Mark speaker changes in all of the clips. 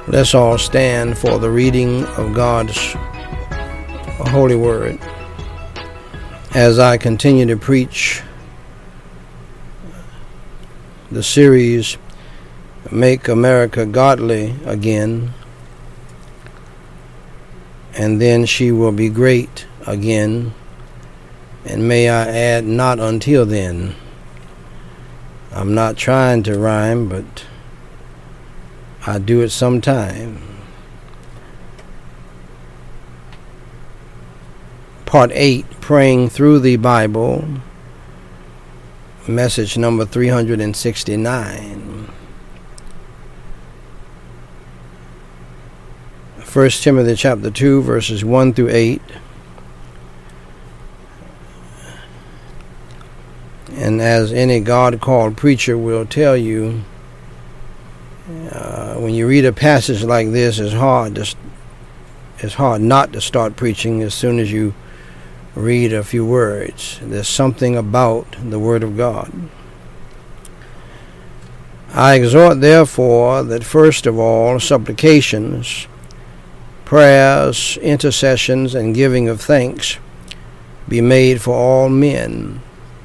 Speaker 1: Let's all stand for the reading of God's holy word. As I continue to preach the series, Make America Godly Again, and then she will be great again, and may I add, not until then. I'm not trying to rhyme, but I do it sometime. Part 8, Praying Through the Bible, message number 369. 1 Timothy chapter 2, verses 1 through 8. And as any God-called preacher will tell you, when you read a passage like this, it's hard not to start preaching as soon as you read a few words. There's something about the Word of God. I exhort, therefore, that first of all supplications, prayers, intercessions, and giving of thanks be made for all men,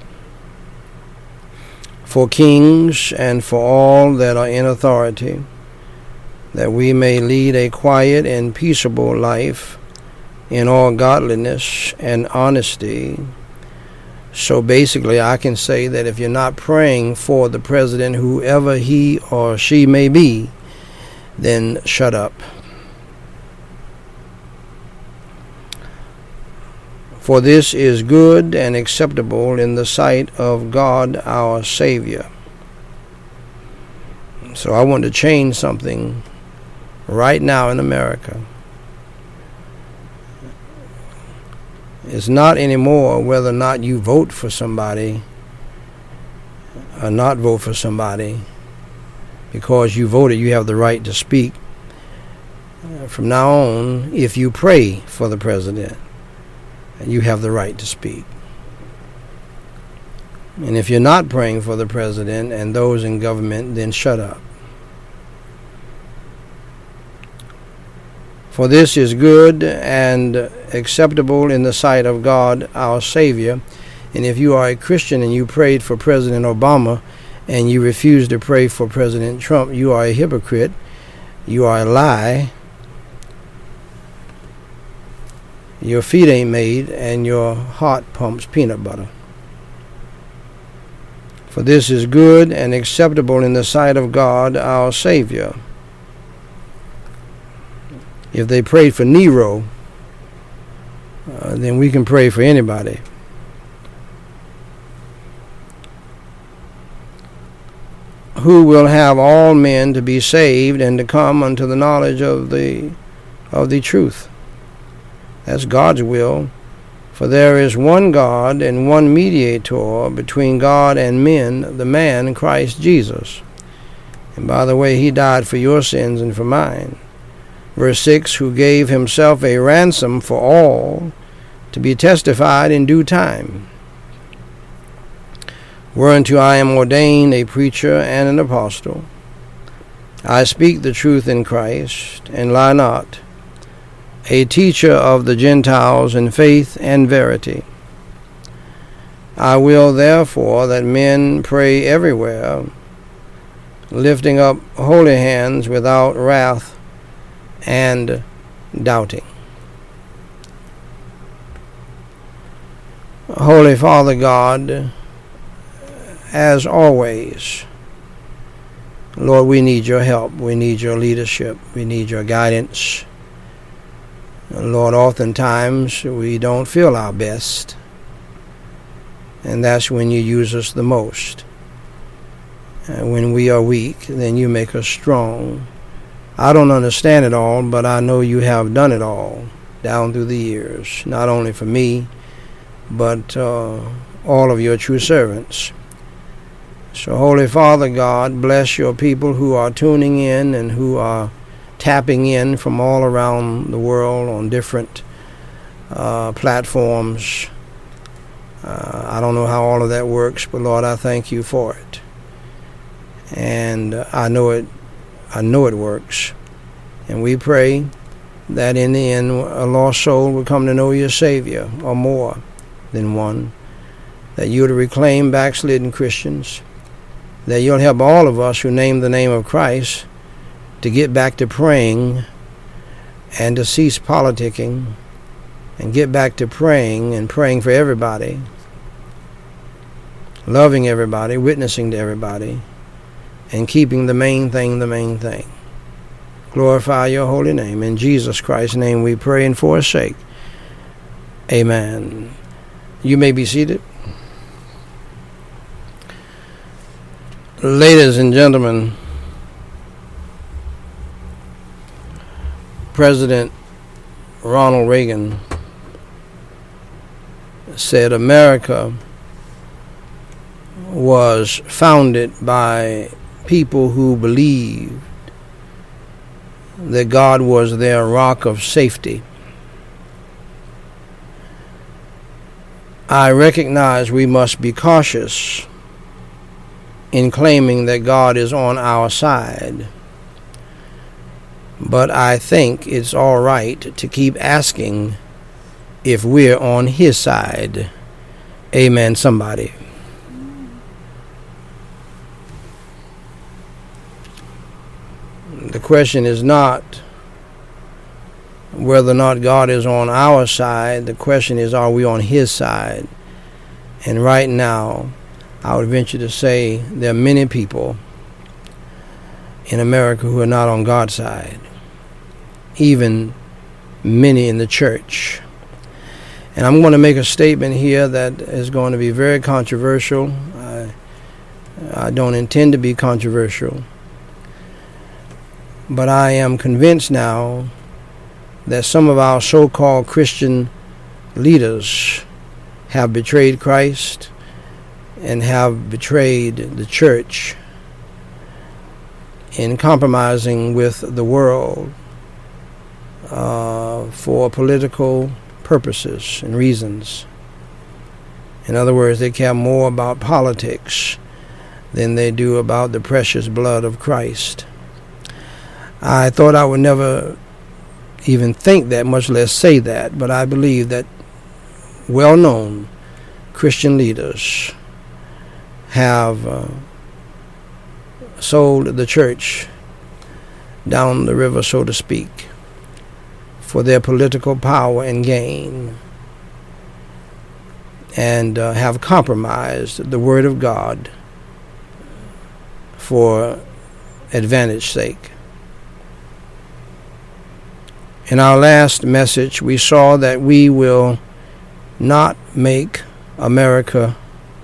Speaker 1: for kings, and for all that are in authority, that we may lead a quiet and peaceable life in all godliness and honesty. So basically, I can say that if you're not praying for the president, whoever he or she may be, then shut up. For this is good and acceptable in the sight of God our Savior. So I want to change something right now in America. It's not anymore whether or not you vote for somebody or not vote for somebody. Because you voted, you have the right to speak. From now on, if you pray for the president, you have the right to speak. And if you're not praying for the president and those in government, then shut up. For this is good and acceptable in the sight of God our Savior. And if you are a Christian and you prayed for President Obama and you refuse to pray for President Trump, you are a hypocrite. You are a lie. Your feet ain't made, and your heart pumps peanut butter. For this is good and acceptable in the sight of God our Savior. If they prayed for Nero, then we can pray for anybody. Who will have all men to be saved and to come unto the knowledge of the truth. That's God's will. For there is one God and one mediator between God and men, the man Christ Jesus. And by the way, he died for your sins and for mine. Verse 6, who gave himself a ransom for all, to be testified in due time. Whereunto I am ordained a preacher and an apostle. I speak the truth in Christ, and lie not, a teacher of the Gentiles in faith and verity. I will therefore that men pray everywhere, lifting up holy hands without wrath and doubting. Holy Father God, as always, Lord, we need your help. We need your leadership. We need your guidance. Lord, oftentimes we don't feel our best, and that's when you use us the most. And when we are weak, then you make us strong. I don't understand it all, but I know you have done it all down through the years, not only for me, but all of your true servants. So, Holy Father God, bless your people who are tuning in and who are tapping in from all around the world on different platforms. I don't know how all of that works, but Lord, I thank you for it. And I know it works. And we pray that in the end a lost soul will come to know your Savior, or more than one, that you'll reclaim backslidden Christians, that you'll help all of us who name the name of Christ to get back to praying and to cease politicking and get back to praying and praying for everybody, loving everybody, witnessing to everybody, and keeping the main thing the main thing. Glorify your holy name. In Jesus Christ's name we pray and forsake. Amen. You may be seated. Ladies and gentlemen, President Ronald Reagan said America was founded by people who believed that God was their rock of safety. I recognize we must be cautious in claiming that God is on our side, but I think it's all right to keep asking if we're on His side. Amen, somebody. The question is not whether or not God is on our side. The question is, are we on His side? And right now, I would venture to say there are many people in America who are not on God's side, even many in the church. And I'm going to make a statement here that is going to be very controversial. I don't intend to be controversial, but I am convinced now that some of our so-called Christian leaders have betrayed Christ and have betrayed the church in compromising with the world for political purposes and reasons. In other words, they care more about politics than they do about the precious blood of Christ. I thought I would never even think that, much less say that, but I believe that well-known Christian leaders have sold the church down the river, so to speak, for their political power and gain, and have compromised the Word of God for advantage's sake. In our last message, we saw that we will not make America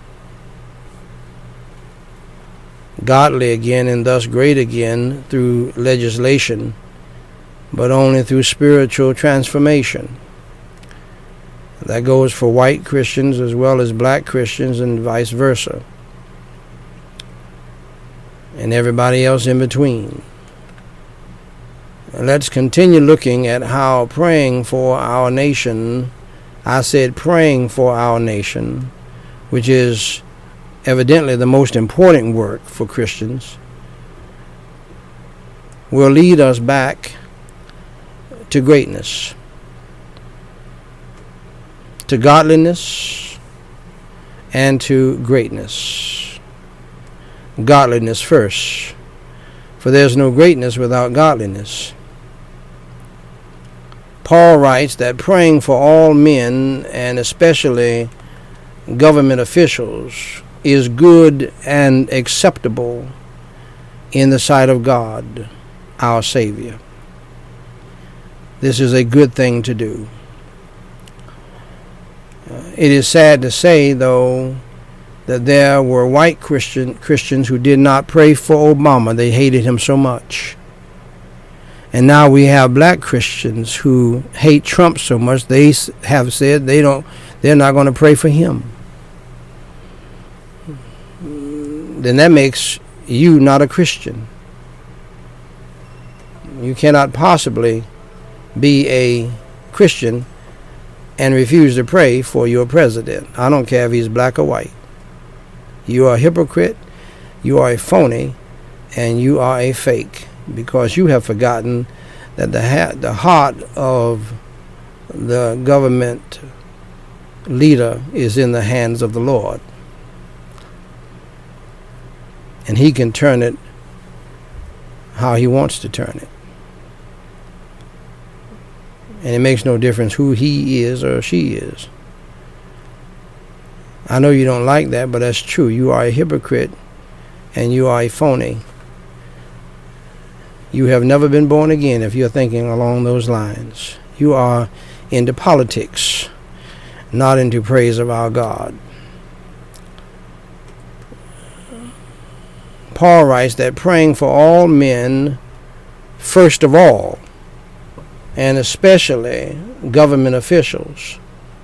Speaker 1: godly again and thus great again through legislation, but only through spiritual transformation. That goes for white Christians as well as black Christians and vice versa, and everybody else in between. Let's continue looking at how praying for our nation, I said praying for our nation, which is evidently the most important work for Christians, will lead us back to greatness, to godliness, and to greatness. Godliness first, for there's no greatness without godliness. Paul writes that praying for all men, and especially government officials, is good and acceptable in the sight of God, our Savior. This is a good thing to do. It is sad to say, though, that there were white Christians who did not pray for Obama. They hated him so much. And now we have black Christians who hate Trump so much, they have said they're not going to pray for him. Then that makes you not a Christian. You cannot possibly be a Christian and refuse to pray for your president. I don't care if he's black or white. You are a hypocrite, you are a phony, and you are a fake, because you have forgotten that the heart of the government leader is in the hands of the Lord. And he can turn it how he wants to turn it. And it makes no difference who he is or she is. I know you don't like that, but that's true. You are a hypocrite and you are a phony. You have never been born again if you're thinking along those lines. You are into politics, not into praise of our God. Paul writes that praying for all men, first of all, and especially government officials,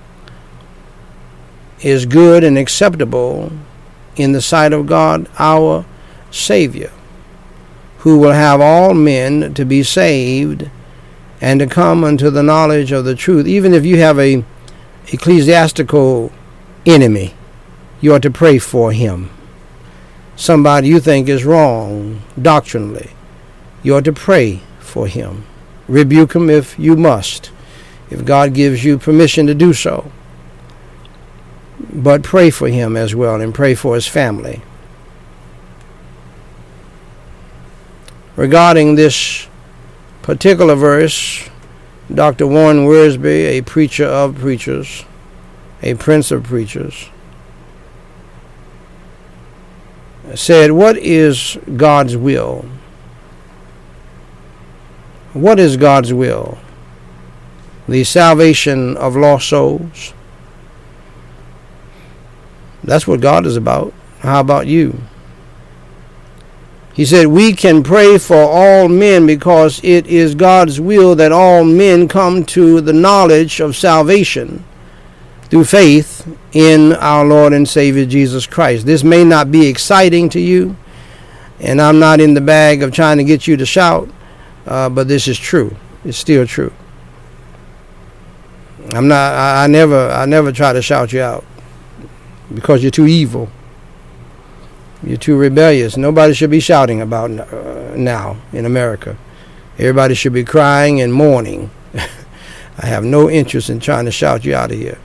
Speaker 1: is good and acceptable in the sight of God, our Savior, who will have all men to be saved and to come unto the knowledge of the truth. Even if you have a ecclesiastical enemy, you ought to pray for him. Somebody you think is wrong doctrinally, you ought to pray for him. Rebuke him if you must, if God gives you permission to do so. But pray for him as well, and pray for his family. Regarding this particular verse, Dr. Warren Wiersbe, a preacher of preachers, a prince of preachers, said, what is God's will? What is God's will? The salvation of lost souls. That's what God is about. How about you? He said, we can pray for all men because it is God's will that all men come to the knowledge of salvation through faith in our Lord and Savior Jesus Christ. This may not be exciting to you, and I'm not in the bag of trying to get you to shout, but this is true. It's still true. I never try to shout you out because you're too evil. You're too rebellious. Nobody should be shouting about now in America. Everybody should be crying and mourning. I have no interest in trying to shout you out of here.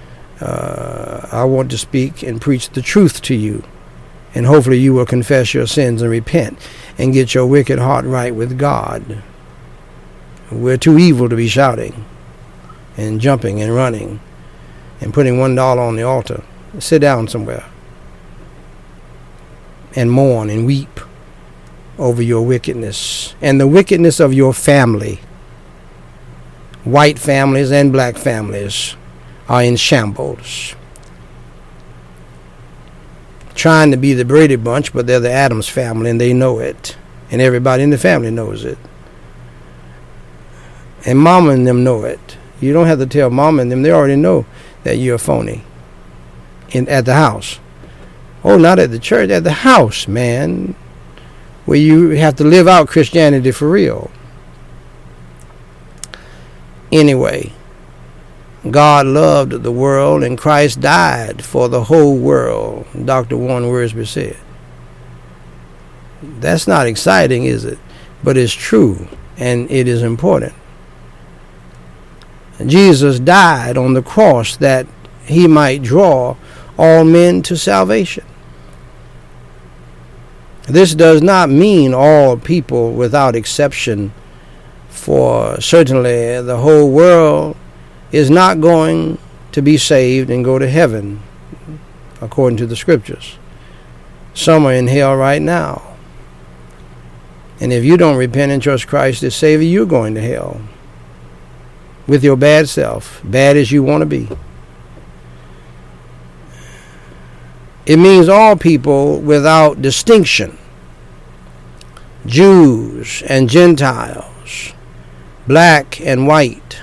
Speaker 1: I want to speak and preach the truth to you. And hopefully you will confess your sins and repent and get your wicked heart right with God. We're too evil to be shouting and jumping and running and putting $1 on the altar. Sit down somewhere and mourn and weep over your wickedness and the wickedness of your family. White families and black families are in shambles, trying to be the Brady Bunch, but they're the Addams family and they know it, and everybody in the family knows it, and Mama and them know it. You don't have to tell Mama and them. They already know that you're a phony at the house. Oh, not at the church, at the house, man, where you have to live out Christianity for real. Anyway, God loved the world and Christ died for the whole world, Dr. Warren Wiersbe said. That's not exciting, is it? But it's true, and it is important. Jesus died on the cross that he might draw all men to salvation. This does not mean all people without exception, for certainly the whole world is not going to be saved and go to heaven, according to the scriptures. Some are in hell right now. And if you don't repent and trust Christ as Savior, you're going to hell with your bad self, bad as you want to be. It means all people without distinction, Jews and Gentiles, black and white,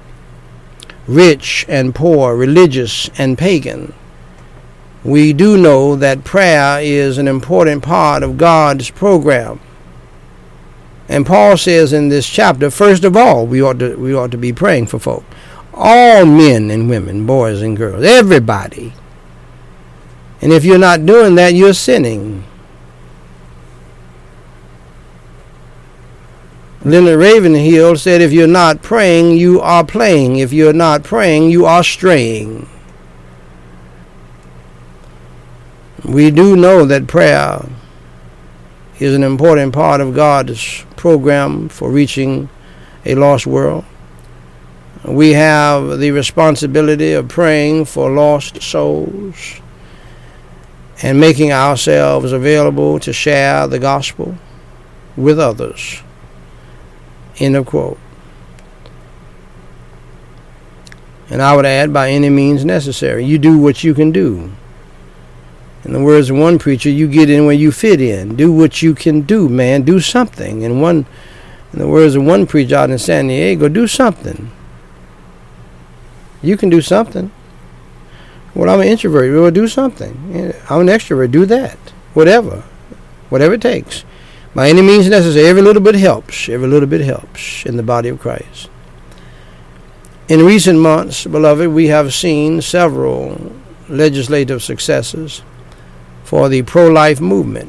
Speaker 1: rich and poor, religious and pagan. We do know that prayer is an important part of God's program. And Paul says in this chapter, first of all, we ought to be praying for folk. All men and women, boys and girls, everybody. And if you're not doing that, you're sinning. Leonard Ravenhill said, if you're not praying, you are playing. If you're not praying, you are straying. We do know that prayer is an important part of God's program for reaching a lost world. We have the responsibility of praying for lost souls and making ourselves available to share the gospel with others. End of quote. And I would add, by any means necessary. You do what you can do. In the words of one preacher, you get in where you fit in. Do what you can do, man. Do something. In the words of one preacher out in San Diego, do something. You can do something. Well, I'm an introvert. Well, do something. I'm an extrovert. Do that. Whatever it takes. By any means necessary. Every little bit helps. Every little bit helps in the body of Christ. In recent months, beloved, we have seen several legislative successes for the pro-life movement.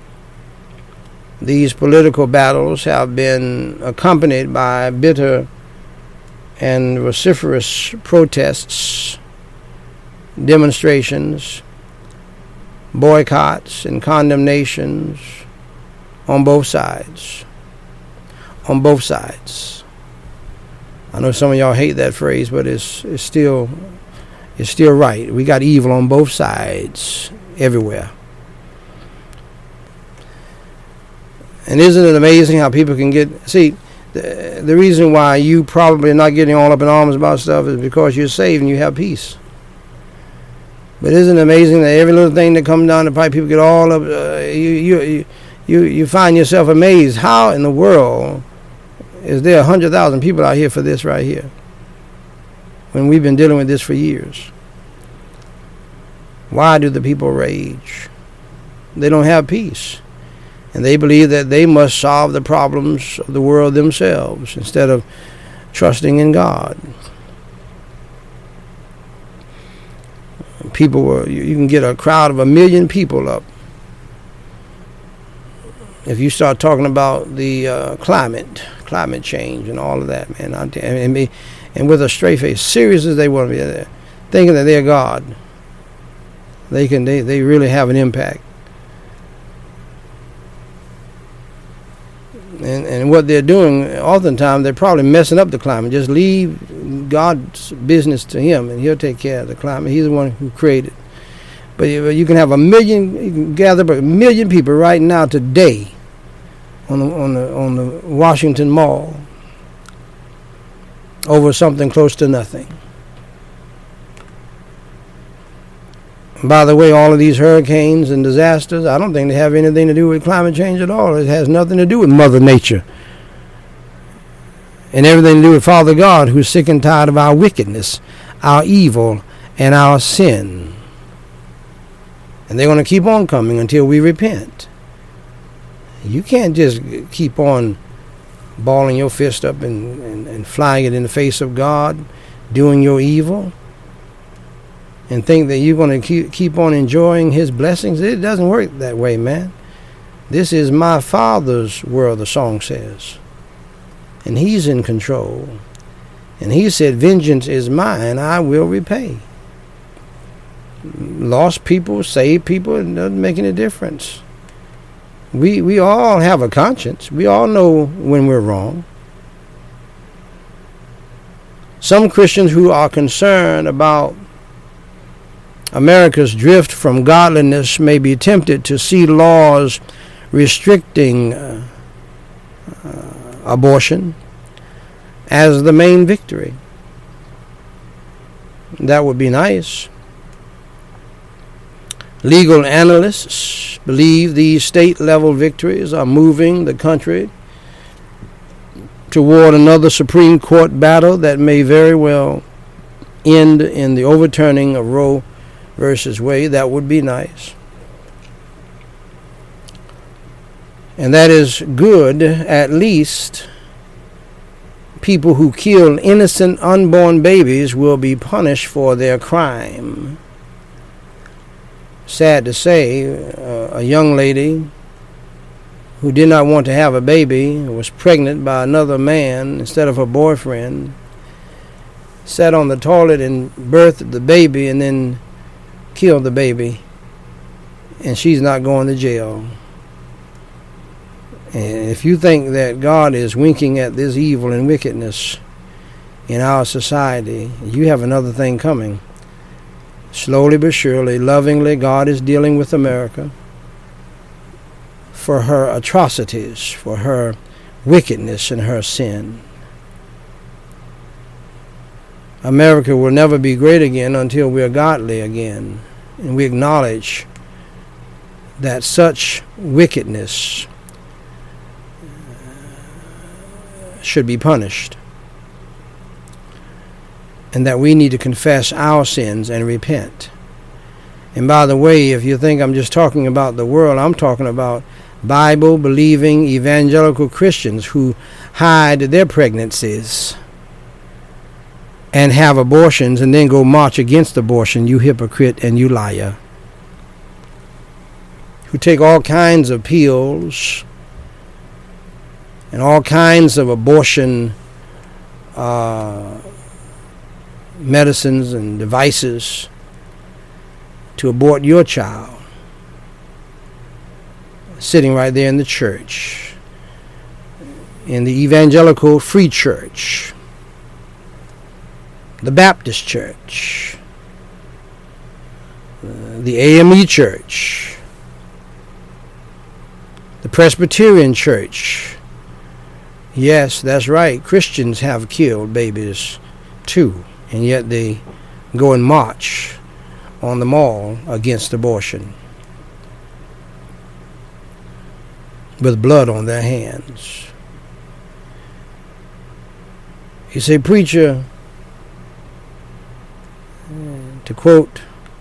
Speaker 1: These political battles have been accompanied by bitter and vociferous protests, demonstrations, boycotts, and condemnations on both sides. On both sides. I know some of y'all hate that phrase, but it's still right. We got evil on both sides, everywhere. And isn't it amazing how people can get... See, the reason why you probably are not getting all up in arms about stuff is because you're saved and you have peace. But isn't it amazing that every little thing that comes down the pipe, people get all up... You find yourself amazed. How in the world is there 100,000 people out here for this right here, when we've been dealing with this for years? Why do the people rage? They don't have peace. And they believe that they must solve the problems of the world themselves instead of trusting in God. You can get a crowd of 1 million people up if you start talking about the climate change and all of that, man. And with a straight face, serious as they want to be there, thinking that they're God, they really have an impact. And what they're doing, oftentimes, they're probably messing up the climate. Just leave God's business to Him, and He'll take care of the climate. He's the one who created. But you can have 1 million, you can gather 1 million people right now today on the Washington Mall over something close to nothing. By the way, all of these hurricanes and disasters, I don't think they have anything to do with climate change at all. It has nothing to do with Mother Nature. And everything to do with Father God, who's sick and tired of our wickedness, our evil, and our sin. And they're going to keep on coming until we repent. You can't just keep on balling your fist up and flying it in the face of God, doing your evil, and think that you're going to keep on enjoying His blessings. It doesn't work that way, man. This is my Father's world, the song says. And He's in control. And He said, vengeance is mine, I will repay. Lost people, saved people, it doesn't make any difference. We all have a conscience. We all know when we're wrong. Some Christians who are concerned about America's drift from godliness may be tempted to see laws restricting abortion as the main victory. That would be nice. Legal analysts believe these state-level victories are moving the country toward another Supreme Court battle that may very well end in the overturning of Roe versus Wade. That would be nice. And that is good. At least people who kill innocent unborn babies will be punished for their crime. Sad to say, a young lady who did not want to have a baby, was pregnant by another man instead of her boyfriend, sat on the toilet and birthed the baby and then killed the baby, and she's not going to jail. And if you think that God is winking at this evil and wickedness in our society, you have another thing coming. Slowly but surely, lovingly, God is dealing with America for her atrocities, for her wickedness and her sin. America will never be great again until we are godly again, and we acknowledge that such wickedness should be punished, and that we need to confess our sins and repent. And by the way, if you think I'm just talking about the world, I'm talking about Bible-believing evangelical Christians who hide their pregnancies and have abortions and then go march against abortion, you hypocrite and you liar. Who take all kinds of pills and all kinds of abortion medicines and devices to abort your child, sitting right there in the church, in the evangelical free church, the Baptist church, the AME church, the Presbyterian church. Yes, that's right. Christians have killed babies too, and yet they go and march on the mall against abortion with blood on their hands. You say, preacher, to quote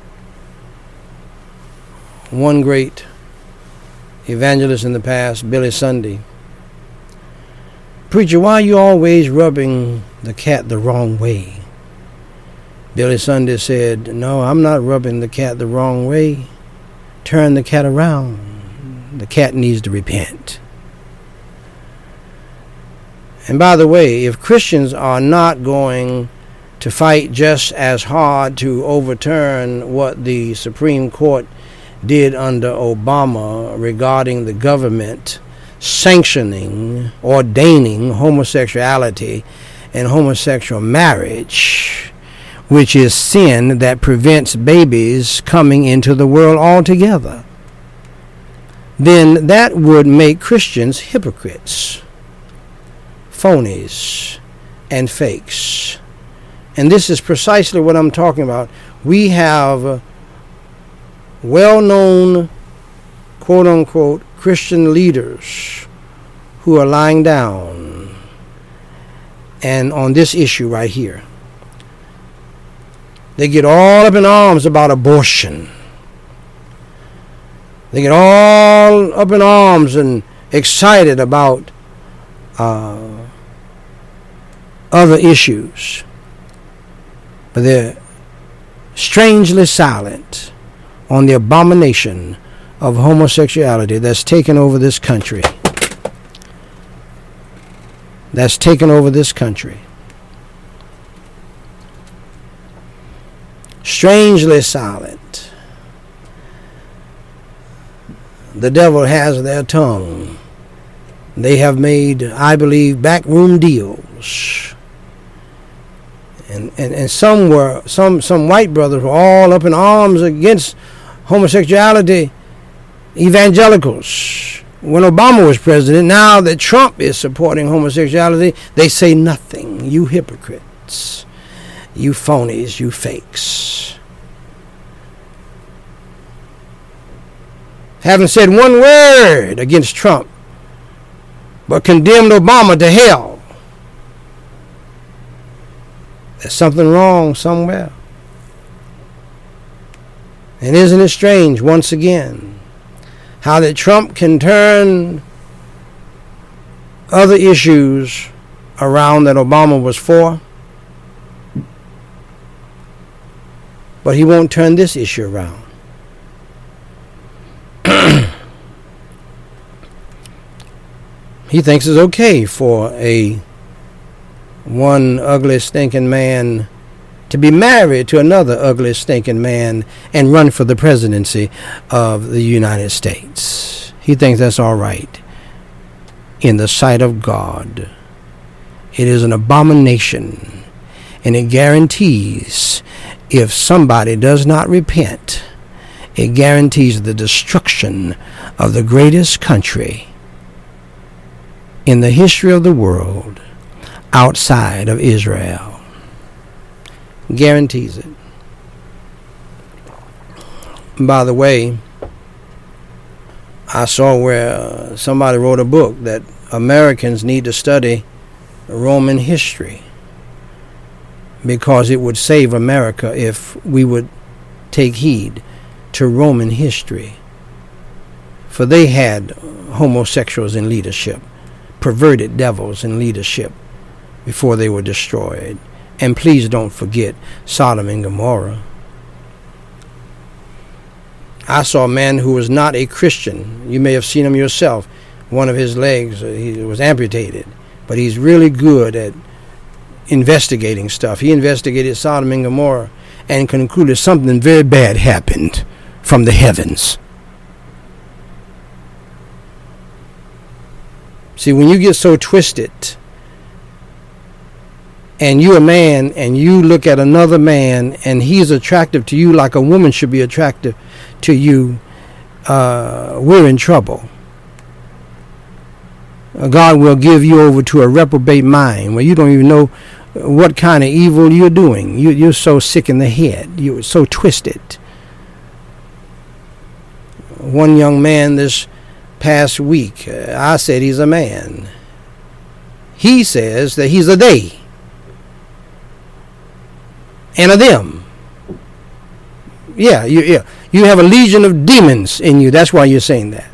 Speaker 1: one great evangelist in the past, Billy Sunday, preacher, why are you always rubbing the cat the wrong way? Billy Sunday said, no, I'm not rubbing the cat the wrong way. Turn the cat around. The cat needs to repent. And by the way, if Christians are not going to fight just as hard to overturn what the Supreme Court did under Obama regarding the government sanctioning, ordaining homosexuality and homosexual marriage, which is sin that prevents babies coming into the world altogether, then that would make Christians hypocrites, phonies, and fakes. And this is precisely what I'm talking about. We have well-known, quote-unquote, Christian leaders who are lying down and on this issue right here. They get all up in arms about abortion. They get all up in arms and excited about other issues. But they're strangely silent on the abomination of homosexuality that's taken over this country. That's taken over this country. Strangely silent. The devil has their tongue. They have made, I believe, backroom deals. And some white brothers were all up in arms against homosexuality, evangelicals, when Obama was president. Now that Trump is supporting homosexuality, they say nothing. You hypocrites, you phonies, you fakes. Haven't said one word against Trump, but condemned Obama to hell. There's something wrong somewhere. And isn't it strange, once again, how that Trump can turn other issues around that Obama was for, but he won't turn this issue around. He thinks it's okay for one ugly, stinking man to be married to another ugly, stinking man and run for the presidency of the United States. He thinks that's all right in the sight of God. It is an abomination, and it guarantees, if somebody does not repent, it guarantees the destruction of the greatest country in the history of the world outside of Israel. Guarantees it. By the way, I saw where somebody wrote a book that Americans need to study Roman history because it would save America if we would take heed to Roman history. For they had homosexuals in leadership, perverted devils in leadership before they were destroyed. And please don't forget Sodom and Gomorrah. I saw a man who was not a Christian. You may have seen him yourself. One of his legs, he was amputated. But he's really good at investigating stuff. He investigated Sodom and Gomorrah and concluded something very bad happened from the heavens. See, when you get so twisted, and you're a man, and you look at another man, and he's attractive to you like a woman should be attractive to you, we're in trouble. God will give you over to a reprobate mind where you don't even know what kind of evil you're doing. You're so sick in the head. You're so twisted. One young man this past week, I said he's a man. He says that he's a they and a them. Yeah. You have a legion of demons in you. That's why you're saying that.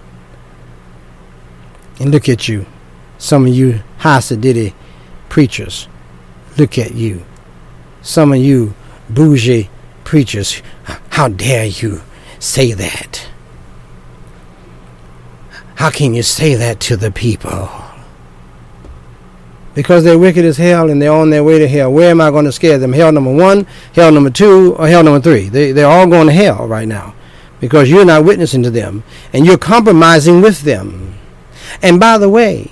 Speaker 1: And look at you, some of you Hasidity preachers. Look at you, some of you bougie preachers. How dare you say that? How can you say that to the people? Because they're wicked as hell and they're on their way to hell. Where am I going to scare them? Hell number 1, hell number 2, or hell number 3? They're all going to hell right now because you're not witnessing to them and you're compromising with them. And by the way,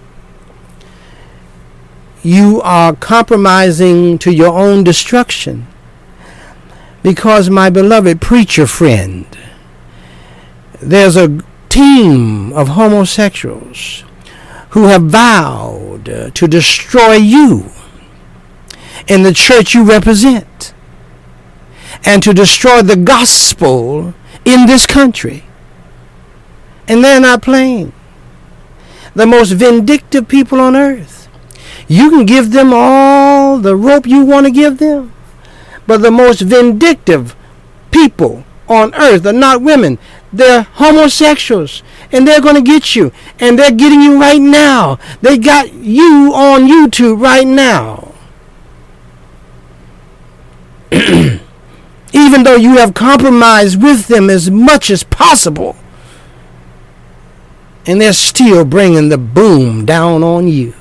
Speaker 1: you are compromising to your own destruction because, my beloved preacher friend, there's a team of homosexuals who have vowed to destroy you in the church you represent and to destroy the gospel in this country. And they're not playing. The most vindictive people on earth. You can give them all the rope you want to give them, but the most vindictive people on earth are not women. They're homosexuals, and they're going to get you, and they're getting you right now. They got you on YouTube right now. Even though you have compromised with them as much as possible, and they're still bringing the boom down on you.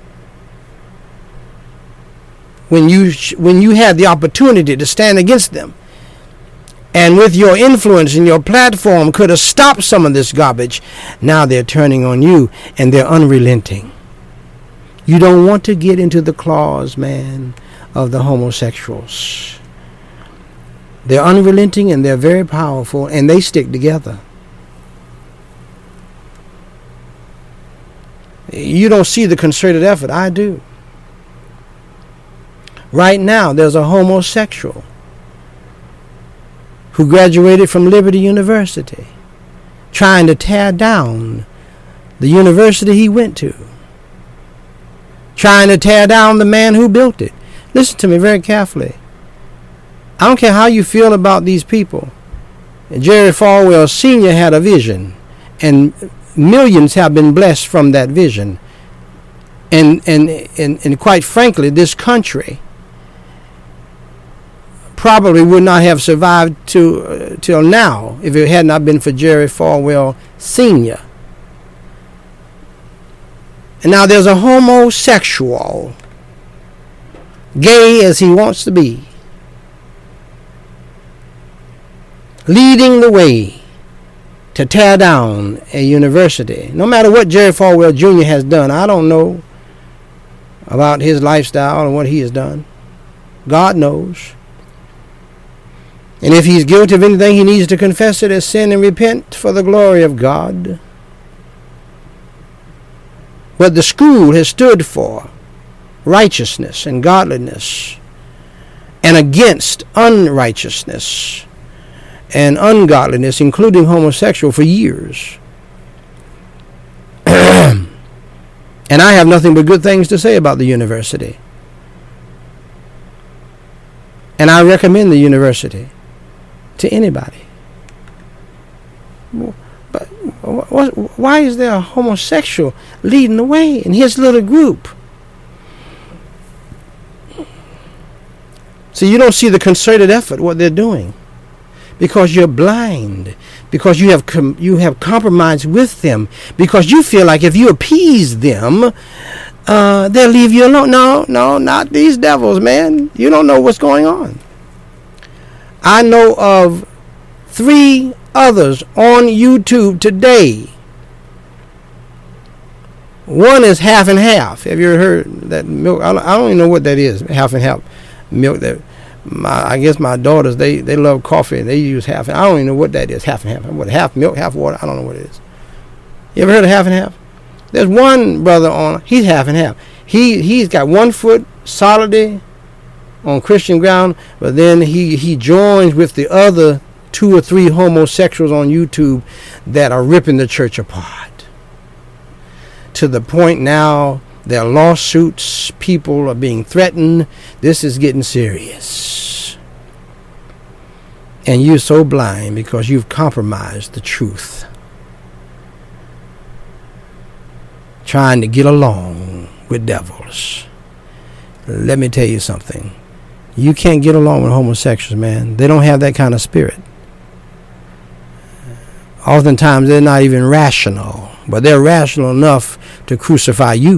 Speaker 1: When you had the opportunity to stand against them, and with your influence and your platform could have stopped some of this garbage, now they're turning on you and they're unrelenting. You don't want to get into the claws, man, of the homosexuals. They're unrelenting and they're very powerful and they stick together. You don't see the concerted effort. I do. Right now, there's a homosexual who graduated from Liberty University trying to tear down the university he went to, trying to tear down the man who built it. Listen to me very carefully. I don't care how you feel about these people. Jerry Falwell Sr. had a vision, and millions have been blessed from that vision. And quite frankly, this country probably would not have survived till now if it had not been for Jerry Falwell Sr. And now there's a homosexual, gay as he wants to be, leading the way to tear down a university. No matter what Jerry Falwell Jr. has done, I don't know about his lifestyle and what he has done. God knows. And if he's guilty of anything, he needs to confess it as sin and repent for the glory of God. But the school has stood for righteousness and godliness and against unrighteousness and ungodliness, including homosexual, for years. And I have nothing but good things to say about the university. And I recommend the university to anybody. But why is there a homosexual leading the way in his little group? So you don't see the concerted effort, what they're doing, because you're blind, because you have compromised with them, because you feel like if you appease them, they'll leave you alone. No, not these devils, man. You don't know what's going on. I know of 3 others on YouTube today. One is half and half. Have you ever heard that milk? I don't even know what that is, half and half milk. That I guess my daughters, they love coffee and they use half. I don't even know what that is, half and half. What, half milk, half water? I don't know what it is. You ever heard of half and half? There's one brother on, he's half and half. He's got 1 foot solidly on Christian ground, but then he joins with the other 2 or 3 homosexuals on YouTube that are ripping the church apart. To the point now, there are lawsuits, people are being threatened. This is getting serious. And you're so blind because you've compromised the truth, trying to get along with devils. Let me tell you something. You can't get along with homosexuals, man. They don't have that kind of spirit. Oftentimes, they're not even rational, but they're rational enough to crucify you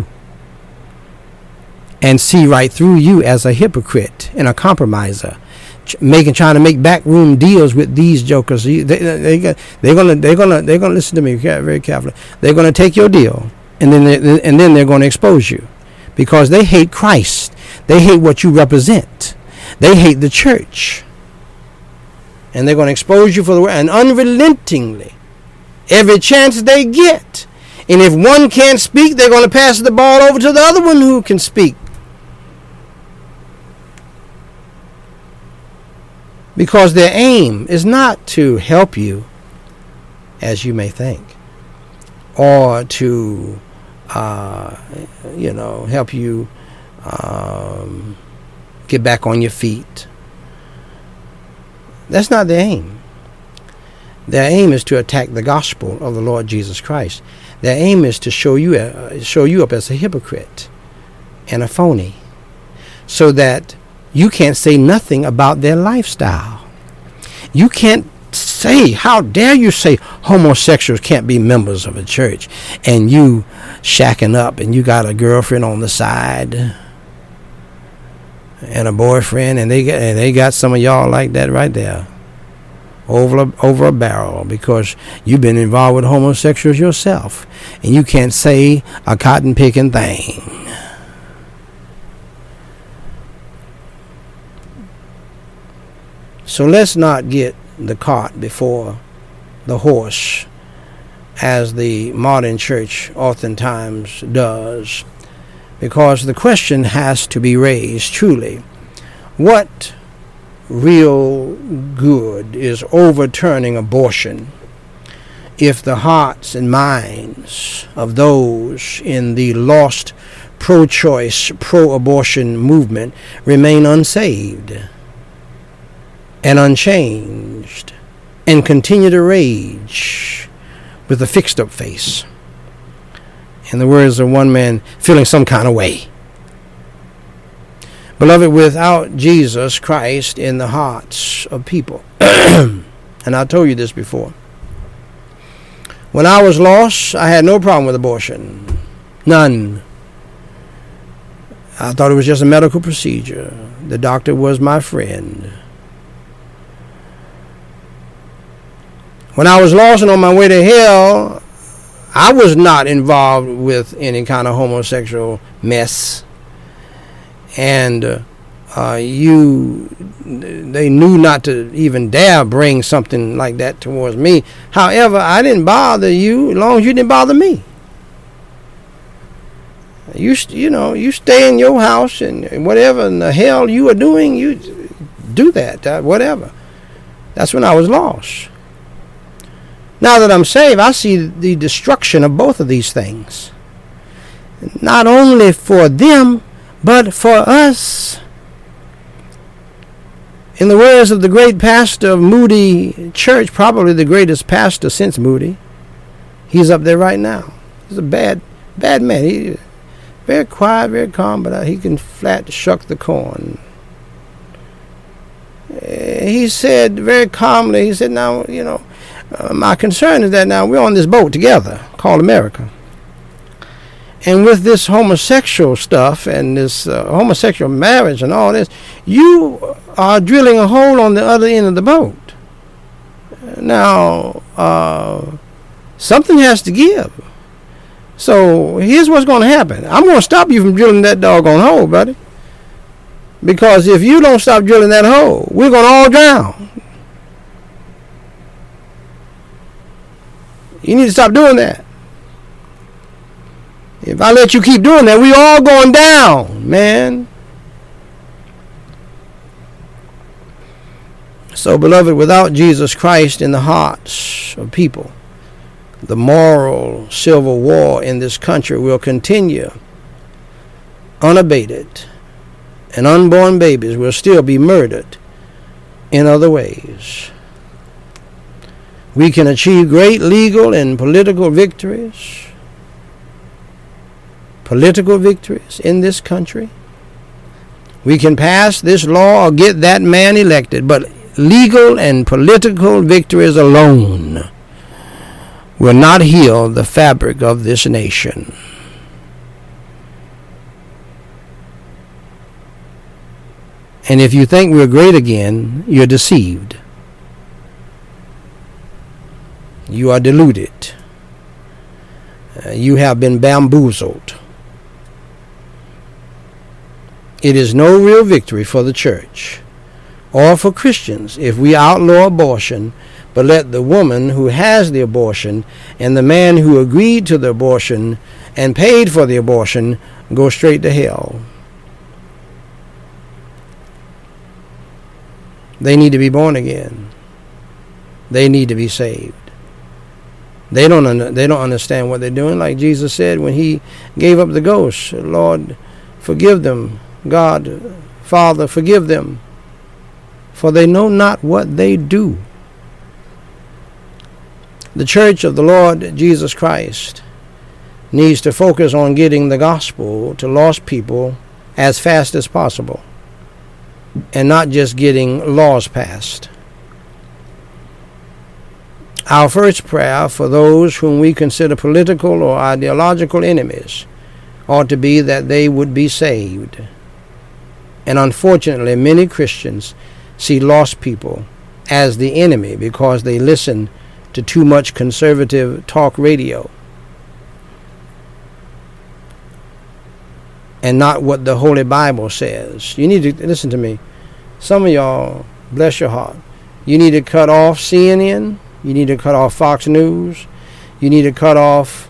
Speaker 1: and see right through you as a hypocrite and a compromiser, trying to make backroom deals with these jokers. They're gonna listen to me very carefully. They're gonna take your deal, and then they're gonna expose you, because they hate Christ. They hate what you represent. They hate the church. And they're going to expose you for the word, and unrelentingly, every chance they get. And if one can't speak, they're going to pass the ball over to the other one who can speak. Because their aim is not to help you, as you may think, or to, help you get back on your feet. That's not their aim. Their aim is to attack the gospel of the Lord Jesus Christ. Their aim is to show you up as a hypocrite and a phony, so that you can't say nothing about their lifestyle. You can't say, how dare you say homosexuals can't be members of a church, and you shacking up and you got a girlfriend on the side and a boyfriend, and they got some of y'all like that right there, over a barrel, because you've been involved with homosexuals yourself, and you can't say a cotton picking thing. So let's not get the cart before the horse, as the modern church oftentimes does. Because the question has to be raised, truly, what real good is overturning abortion if the hearts and minds of those in the lost pro-choice, pro-abortion movement remain unsaved and unchanged and continue to rage with a fixed-up face? In the words of one man, feeling some kind of way. Beloved, without Jesus Christ in the hearts of people, and I told you this before, when I was lost, I had no problem with abortion. None. I thought it was just a medical procedure. The doctor was my friend. When I was lost and on my way to hell, I was not involved with any kind of homosexual mess. And they knew not to even dare bring something like that towards me. However, I didn't bother you as long as you didn't bother me. You stay in your house, and whatever in the hell you are doing, you do that, whatever. That's when I was lost. Now that I'm saved, I see the destruction of both of these things. Not only for them, but for us. In the words of the great pastor of Moody Church, probably the greatest pastor since Moody, he's up there right now. He's a bad man. He's very quiet, very calm, but he can flat shuck the corn. He said very calmly, he said, now, my concern is that now we're on this boat together called America. And with this homosexual stuff and this homosexual marriage and all this, you are drilling a hole on the other end of the boat. Now, something has to give. So here's what's going to happen. I'm going to stop you from drilling that doggone hole, buddy. Because if you don't stop drilling that hole, we're going to all drown. You need to stop doing that. If I let you keep doing that, we all going down, man. So, beloved, without Jesus Christ in the hearts of people, the moral civil war in this country will continue unabated, and unborn babies will still be murdered in other ways. We can achieve great legal and political victories in this country. We can pass this law or get that man elected, but legal and political victories alone will not heal the fabric of this nation. And if you think we're great again, you're deceived. You are deluded. You have been bamboozled. It is no real victory for the church or for Christians if we outlaw abortion, but let the woman who has the abortion and the man who agreed to the abortion and paid for the abortion go straight to hell. They need to be born again. They need to be saved. They don't understand what they're doing. Like Jesus said when he gave up the ghost, Lord, forgive them. God, Father, forgive them, for they know not what they do. The church of the Lord Jesus Christ needs to focus on getting the gospel to lost people as fast as possible, and not just getting laws passed. Our first prayer for those whom we consider political or ideological enemies ought to be that they would be saved. And unfortunately, many Christians see lost people as the enemy because they listen to too much conservative talk radio and not what the Holy Bible says. You need to listen to me. Some of y'all, bless your heart, you need to cut off CNN. You need to cut off Fox News. You need to cut off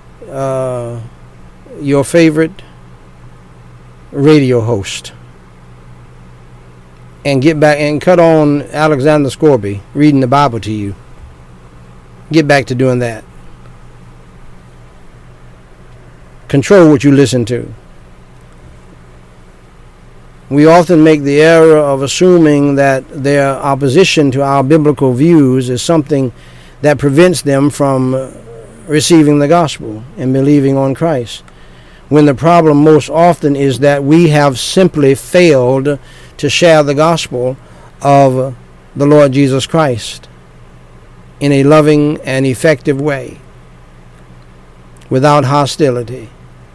Speaker 1: your favorite radio host. And get back and cut on Alexander Scorby reading the Bible to you. Get back to doing that. Control what you listen to. We often make the error of assuming that their opposition to our biblical views is something that prevents them from receiving the gospel and believing on Christ, when the problem most often is that we have simply failed to share the gospel of the Lord Jesus Christ in a loving and effective way, without hostility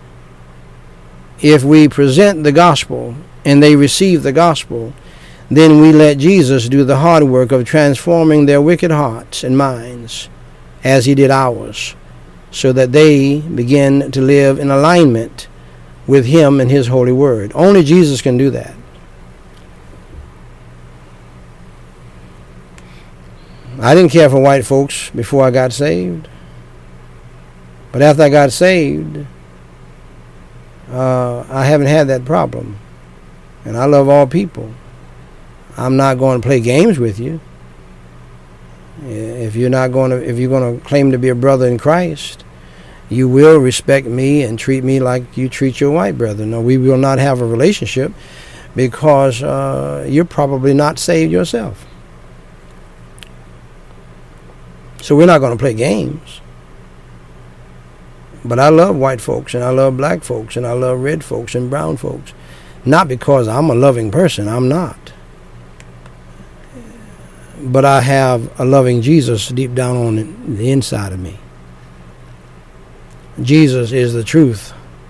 Speaker 1: if we present the gospel and they receive the gospel, then we let Jesus do the hard work of transforming their wicked hearts and minds as he did ours, so that they begin to live in alignment with him and his holy word. Only Jesus can do that. I didn't care for white folks before I got saved. But after I got saved, I haven't had that problem. And I love all people. I'm not going to play games with you. If you're going to claim to be a brother in Christ, you will respect me and treat me like you treat your white brother. No, we will not have a relationship because you're probably not saved yourself. So we're not going to play games. But I love white folks, and I love black folks, and I love red folks and brown folks. Not because I'm a loving person. I'm not. But I have a loving Jesus deep down on the inside of me. Jesus is the truth.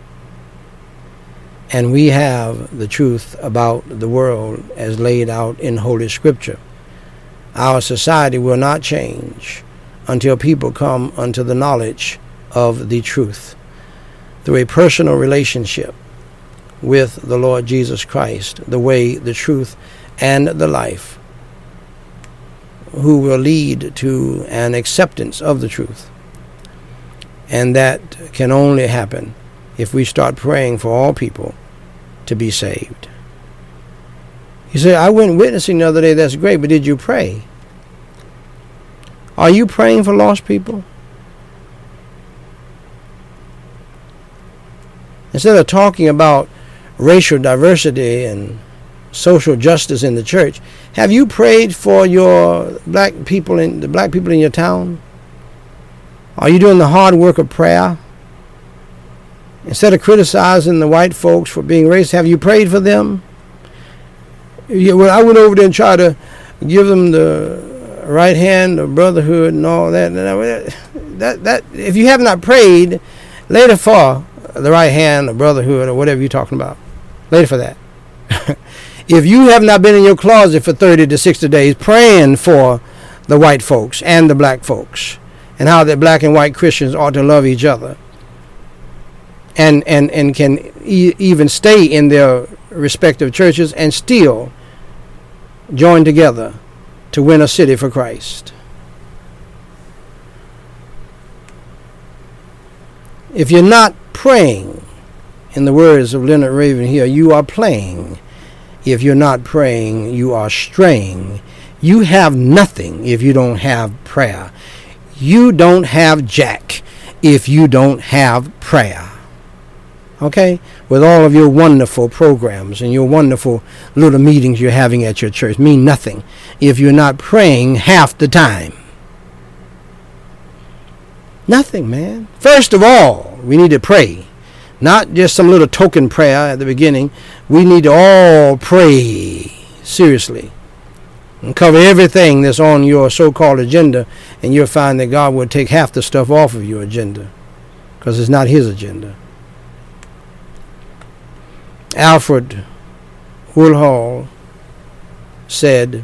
Speaker 1: And we have the truth about the world as laid out in Holy Scripture. Our society will not change until people come unto the knowledge of the truth through a personal relationship with the Lord Jesus Christ, the way, the truth, and the life, who will lead to an acceptance of the truth. And that can only happen if we start praying for all people to be saved. You say, I went witnessing the other day. That's great, but did you pray? Are you praying for lost people? Instead of talking about racial diversity and social justice in the church, have you prayed for your black people in your town? Are you doing the hard work of prayer? Instead of criticizing the white folks for being racist, have you prayed for them? Well, I went over there and tried to give them the right hand of brotherhood and all that. That if you have not prayed, later for the right hand of brotherhood or whatever you're talking about, later for that. If you have not been in your closet for 30 to 60 days praying for the white folks and the black folks, and how that black and white Christians ought to love each other, and can even stay in their respective churches and still join together to win a city for Christ. If you're not praying, in the words of Leonard Raven here, you are playing. If you're not praying, you are straying. You have nothing if you don't have prayer. You don't have jack if you don't have prayer. Okay? With all of your wonderful programs and your wonderful little meetings you're having at your church mean nothing if you're not praying half the time. Nothing, man. First of all, we need to pray. Not just some little token prayer at the beginning. We need to all pray seriously and cover everything that's on your so-called agenda, and you'll find that God will take half the stuff off of your agenda because it's not his agenda. Alfred Woolhall said,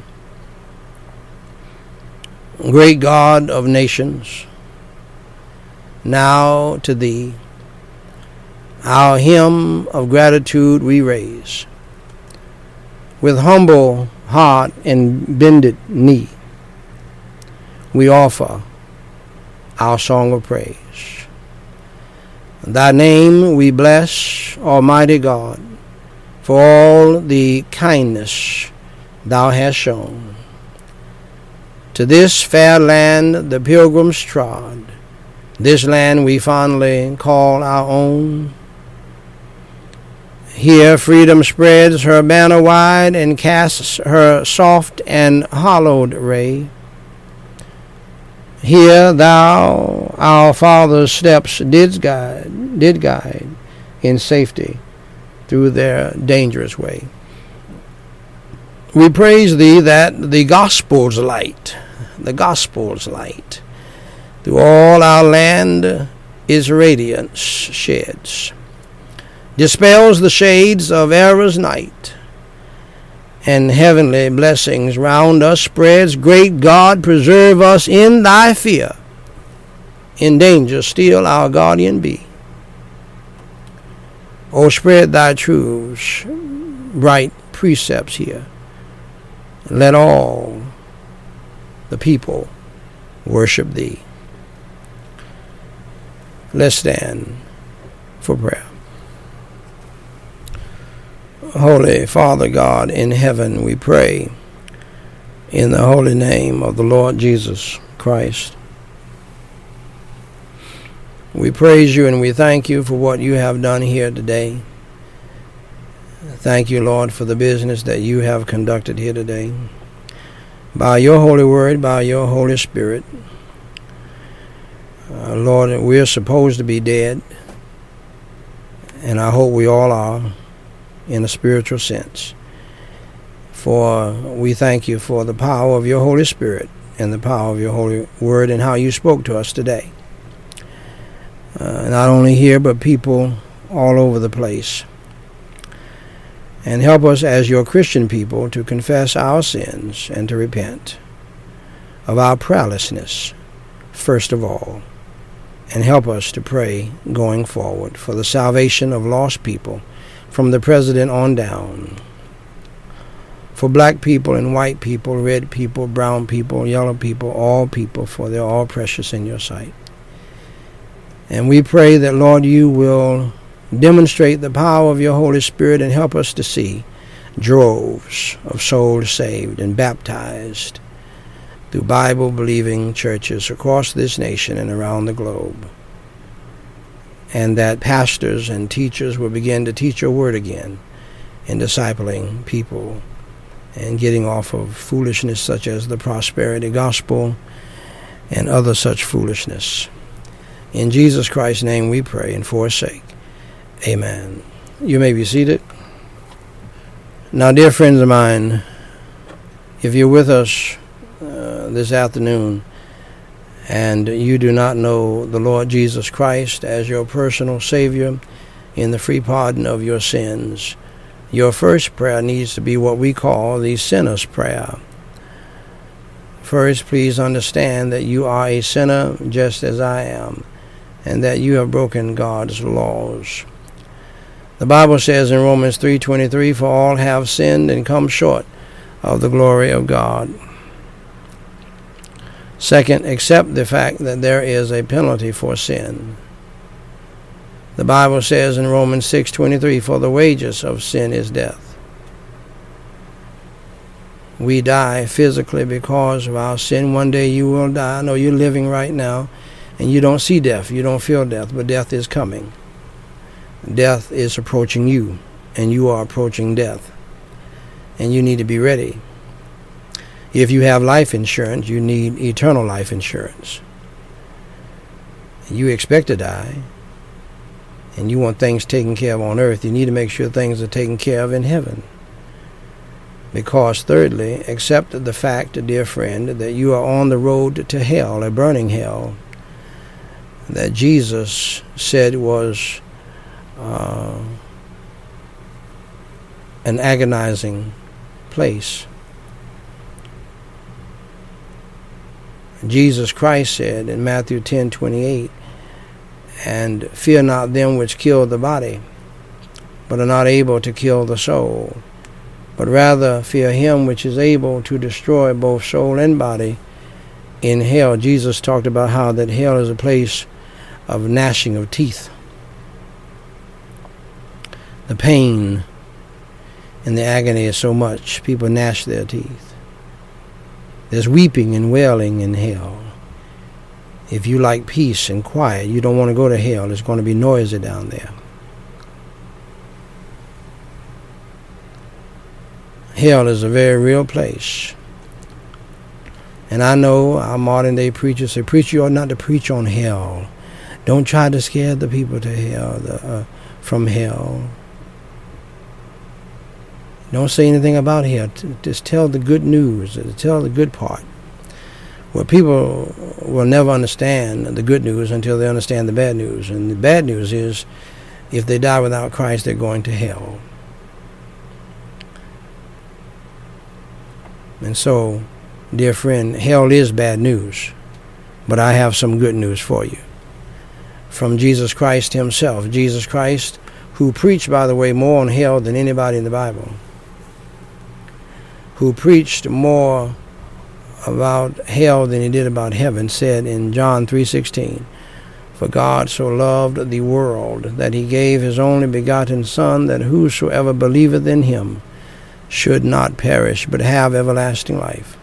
Speaker 1: "Great God of nations, now to thee our hymn of gratitude we raise. With humble heart and bended knee, we offer our song of praise. Thy name we bless, Almighty God, for all the kindness thou hast shown. To this fair land the pilgrims trod, this land we fondly call our own. Here freedom spreads her banner wide and casts her soft and hallowed ray. Here thou our fathers' steps did guide in safety through their dangerous way. We praise thee that the gospel's light, through all our land is radiance sheds. dispels the shades of error's night, and heavenly blessings round us spreads. Great God, preserve us in thy fear. In danger still our guardian be. O spread thy truths, bright precepts here. Let all the people worship thee. Let's stand for prayer. Holy Father God in heaven, we pray in the holy name of the Lord Jesus Christ. We praise you and we thank you for what you have done here today. Thank you, Lord, for the business that you have conducted here today. By your holy word, by your Holy Spirit. Lord, we're supposed to be dead, and I hope we all are in a spiritual sense. For we thank you for the power of your Holy Spirit and the power of your holy word and how you spoke to us today. Not only here, but people all over the place. And help us as your Christian people to confess our sins and to repent of our prayerlessness, first of all. And help us to pray going forward for the salvation of lost people from the president on down. For black people and white people, red people, brown people, yellow people, all people, for they're all precious in your sight. And we pray that, Lord, you will demonstrate the power of your Holy Spirit and help us to see droves of souls saved and baptized through Bible-believing churches across this nation and around the globe. And that pastors and teachers will begin to teach your word again in discipling people and getting off of foolishness such as the prosperity gospel and other such foolishness. In Jesus Christ's name we pray and for his sake. Amen. You may be seated. Now, dear friends of mine, if you're with us this afternoon and you do not know the Lord Jesus Christ as your personal Savior in the free pardon of your sins, your first prayer needs to be what we call the sinner's prayer. First, please understand that you are a sinner just as I am, and that you have broken God's laws. The Bible says in Romans 3:23, for all have sinned and come short of the glory of God. Second, accept the fact that there is a penalty for sin. The Bible says in Romans 6:23, for the wages of sin is death. We die physically because of our sin. One day you will die. I know you're living right now, and you don't see death. You don't feel death, but death is coming. Death is approaching you, and you are approaching death. And you need to be ready. If you have life insurance, you need eternal life insurance. You expect to die, and you want things taken care of on earth. You need to make sure things are taken care of in heaven. Because thirdly, accept the fact, dear friend, that you are on the road to hell, a burning hell, that Jesus said was an agonizing place. Jesus Christ said in Matthew 10:28, and fear not them which kill the body, but are not able to kill the soul, but rather fear him which is able to destroy both soul and body in hell. Jesus talked about how that hell is a place of gnashing of teeth. The pain and the agony is so much, people gnash their teeth. There's weeping and wailing in hell. If you like peace and quiet, you don't want to go to hell. It's going to be noisy down there. Hell is a very real place. And I know our modern day preachers say, preacher, you ought not to preach on hell. Don't try to scare the people to hell, from hell. Don't say anything about hell. Just tell the good news. Tell the good part. Well, people will never understand the good news until they understand the bad news. And the bad news is If they die without Christ, they're going to hell. And so, dear friend, hell is bad news, but I have some good news for you. From Jesus Christ himself. Jesus Christ, who preached, by the way, more on hell than anybody in the Bible. Who preached more about hell than he did about heaven, said in John 3:16, "For God so loved the world that he gave his only begotten Son, that whosoever believeth in him should not perish, but have everlasting life."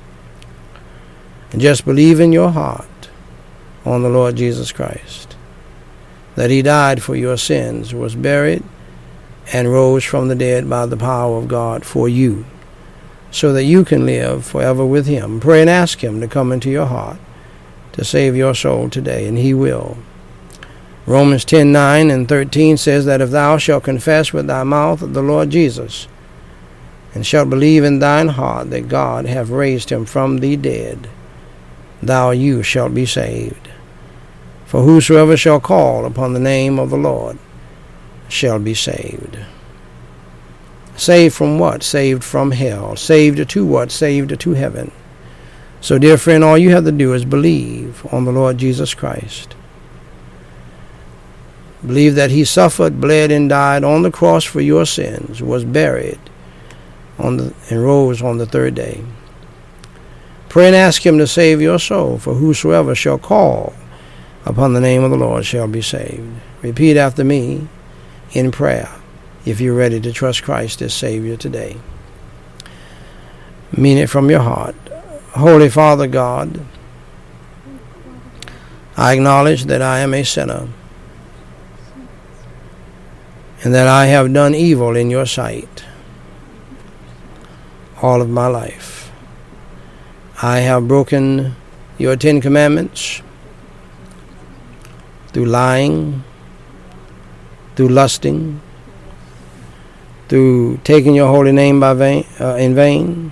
Speaker 1: And just believe in your heart on the Lord Jesus Christ, that he died for your sins, was buried, and rose from the dead by the power of God for you, so that you can live forever with him. Pray and ask him to come into your heart to save your soul today, and he will. Romans 10:9 and 13 says that if thou shalt confess with thy mouth the Lord Jesus, and shalt believe in thine heart that God hath raised him from the dead, you shalt be saved. For whosoever shall call upon the name of the Lord shall be saved. Saved from what? Saved from hell. Saved to what? Saved to heaven. So, dear friend, all you have to do is believe on the Lord Jesus Christ. Believe that he suffered, bled, and died on the cross for your sins, was buried, and rose on the third day. Pray and ask him to save your soul, for whosoever shall call upon the name of the Lord shall be saved. Repeat after me in prayer if you're ready to trust Christ as Savior today. Mean it from your heart. Holy Father God, I acknowledge that I am a sinner and that I have done evil in your sight all of my life. I have broken your 10 Commandments through lying, through lusting, through taking your holy name in vain,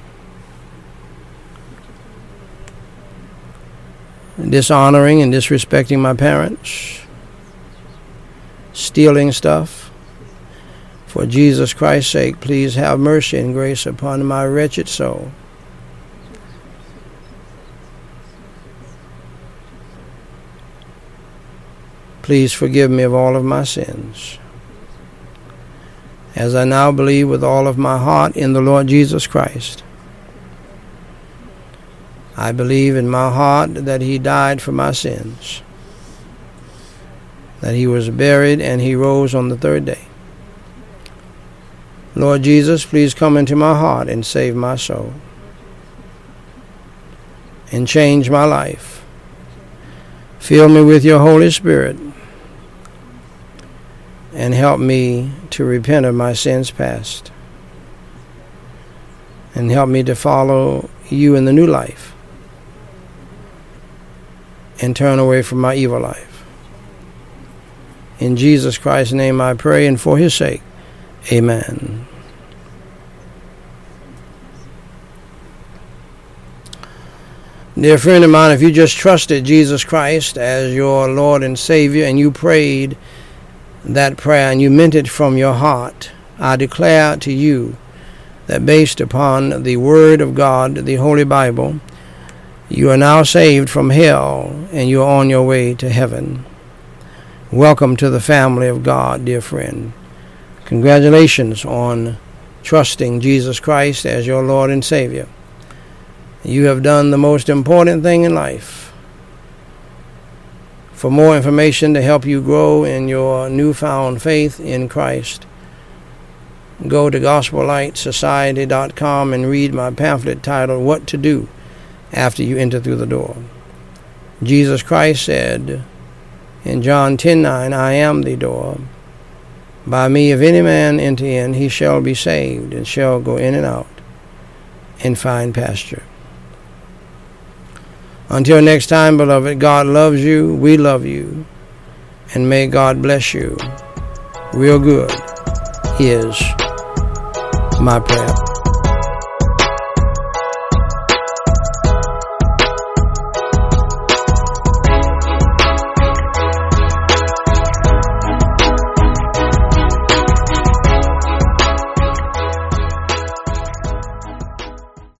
Speaker 1: dishonoring and disrespecting my parents, stealing stuff. For Jesus Christ's sake, please have mercy and grace upon my wretched soul. Please forgive me of all of my sins. As I now believe with all of my heart in the Lord Jesus Christ, I believe in my heart that he died for my sins, that he was buried and he rose on the third day. Lord Jesus, please come into my heart and save my soul and change my life. Fill me with your Holy Spirit and help me to repent of my sins past and help me to follow you in the new life and turn away from my evil life. In Jesus Christ's name I pray, and for his sake, amen. Dear friend of mine, if you just trusted Jesus Christ as your Lord and Savior and you prayed that prayer and you meant it from your heart, I declare to you that based upon the Word of God, the Holy Bible, you are now saved from hell and you are on your way to heaven. Welcome to the family of God, dear friend. Congratulations on trusting Jesus Christ as your Lord and Savior. You have done the most important thing in life. For more information to help you grow in your newfound faith in Christ, go to GospelLightSociety.com and read my pamphlet titled, What to Do After You Enter Through the Door. Jesus Christ said in John 10:9, I am the door. By me, if any man enter in, he shall be saved, and shall go in and out and find pasture. Until next time, beloved, God loves you, we love you, and may God bless you real good is my prayer.